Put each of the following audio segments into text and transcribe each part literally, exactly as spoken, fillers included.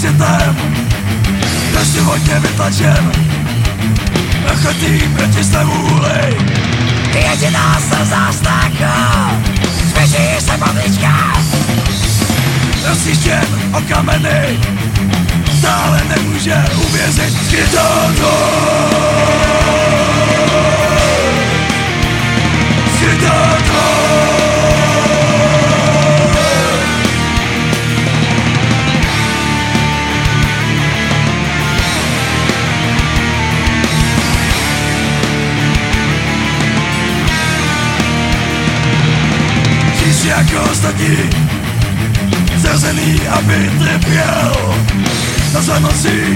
světem, bezděvotně vytlačen, ochotný proti své vůli. Jediná slza strachu, zvětší se modlička. Rozjížděn o kameny, stále nemůže uvěřit skrytáto. Skrytáto. Žij jako ostatní, zrazený, aby trpěl. Na zanocí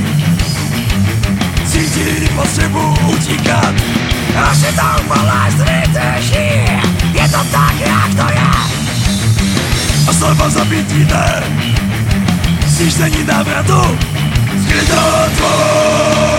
cítí potřebu utíkat. Ošitou bolest vydrží, je to tak, jak to je. A slova zabití ne, když není návratu, skrytá tvoj.